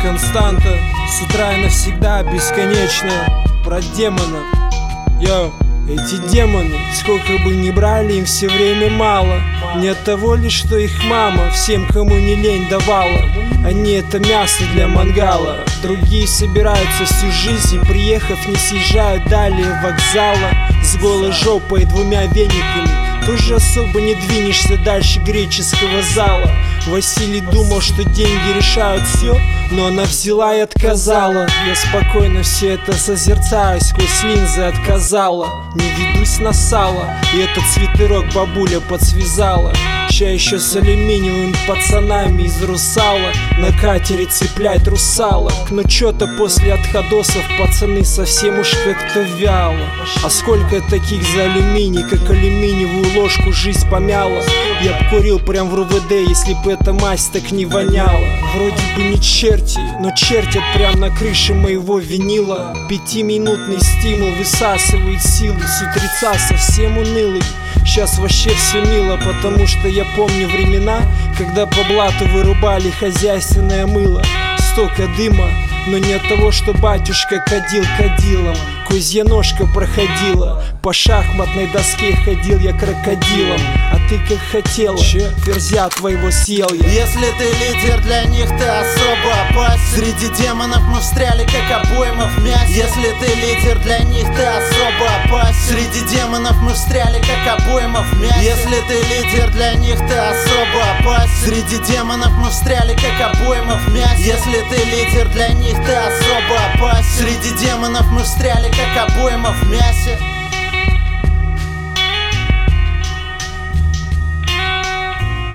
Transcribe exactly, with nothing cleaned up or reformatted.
константа, с утра и навсегда бесконечная. Про демонов. Йоу, эти демоны, сколько бы ни брали, им все время мало. Не от того лишь, что их мама всем, кому не лень, давала. Они это мясо для мангала. Другие собираются всю жизнь и, приехав, не съезжают далее вокзала. С голой жопой и двумя вениками тоже особо не двинешься дальше греческого зала. Василий думал, что деньги решают все, но она взяла и отказала. Я спокойно все это созерцаю, сквозь линзы отказала. Не ведусь на сало, и этот свитерок бабуля подсвязала. Ща еще с алюминиевыми пацанами из Русала на катере цеплять русалок. Но чё-то после отходосов пацаны совсем уж как-то вяло. А сколько таких за алюминий, как алюминиевую ложку жизнь помяла. Я б курил прям в РУВД, если б эта мазь так не воняла. Вроде бы не черти, но чертят прям на крыше моего винила. Пятиминутный стимул высасывает силы, с утреца совсем унылый. Сейчас вообще все мило, потому что я помню времена, когда по блату вырубали хозяйственное мыло. Столько дыма, но не от того, что батюшка кадил кадилом. Козья ножка проходила, по шахматной доске ходил я крокодилом. А ты как хотела, че? Ферзя твоего съел я. Если ты лидер, для них ты особо опасен. Среди демонов мы встряли, как обойма в мясе. Если ты лидер, для них ты особо опасен. Среди демонов мы встряли, как обойма в мясе. Если ты лидер, для них ты особо опасен. Среди демонов мы встряли, как обойма в мясе. Если ты лидер, для них ты особо опасен. Среди демонов мы встряли, как обойма в мясе.